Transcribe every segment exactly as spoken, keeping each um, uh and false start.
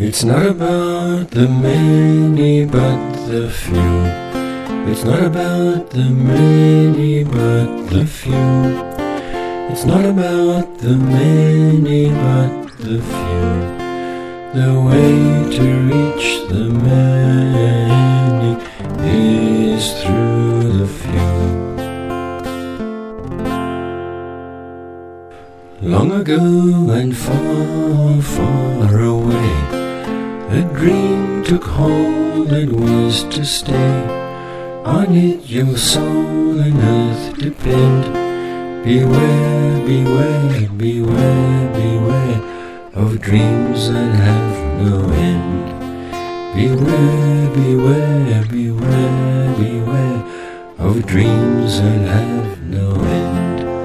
It's not about the many but the few. It's not about the many but the few. It's not about the many but the few. The way to reach the many is through the few. Long ago and far, far away, a dream took hold and was to stay. On it your soul and earth depend. Beware, beware, beware, beware of dreams that have no end. Beware, beware, beware, beware of dreams that have no end.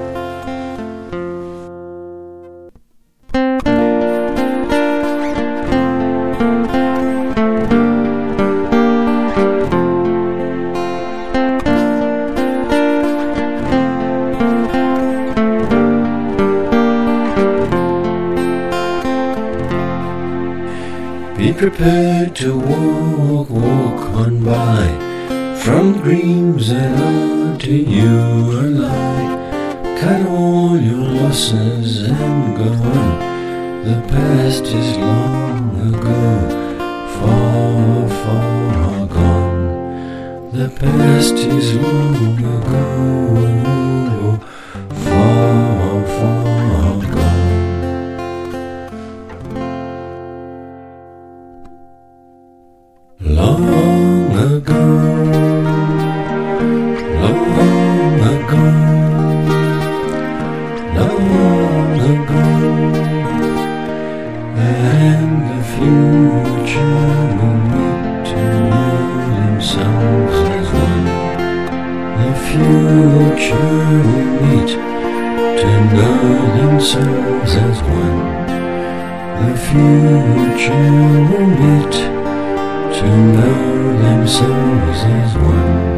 Be prepared to walk, walk on by, from dreams that are to you a lie. Cut all your losses and go on. The past is long ago, far, far gone. The past is long ago, far, far gone. Long ago, long ago, long ago, and the future will meet to know themselves as one. The future will meet to know themselves as one. The future will meet to know themselves as one.